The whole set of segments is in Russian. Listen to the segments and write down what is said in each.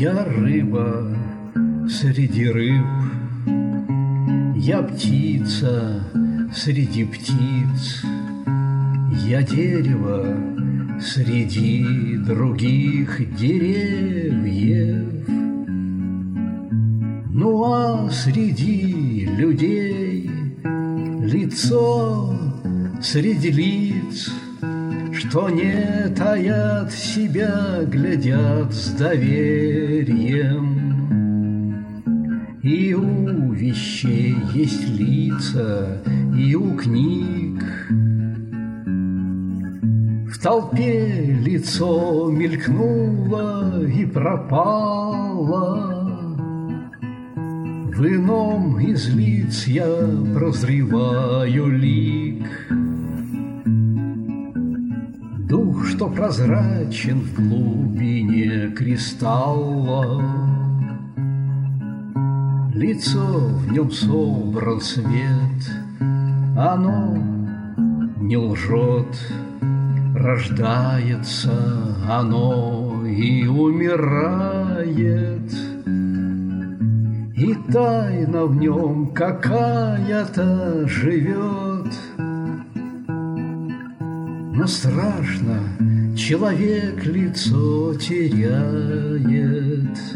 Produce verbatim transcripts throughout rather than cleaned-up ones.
Я рыба среди рыб, я птица среди птиц, я дерево среди других деревьев. Ну а среди людей лицо среди лиц, что не таят себя, глядят с доверием. И у вещей есть лица, и у книг. В толпе лицо мелькнуло и пропало. В ином из лиц я прозреваю лик. Дух, что прозрачен в глубине кристалла, лицо в нем собран свет, оно не лжет, рождается оно и умирает. И тайна в нем какая-то живет. Но страшно, человек лицо теряет.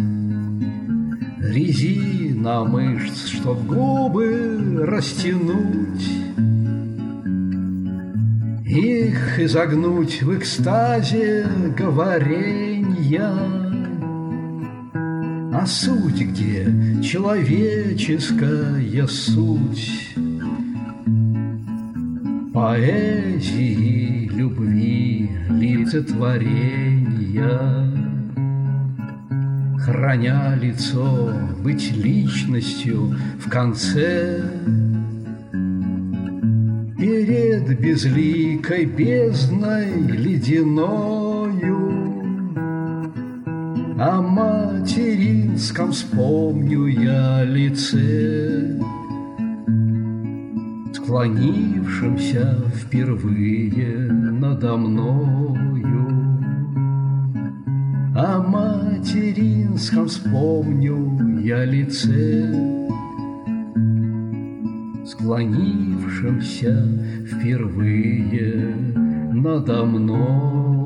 Резина мышц, чтоб губы растянуть, их изогнуть в экстазе говоренья. А суть где? Человеческая суть поэзии, любви, лицетворения. Храня лицо, быть личностью в конце, перед безликой бездной ледяною. О материнском вспомню я лице, склонившимся впервые надо мною. О материнском вспомню я лице, склонившимся впервые надо мною.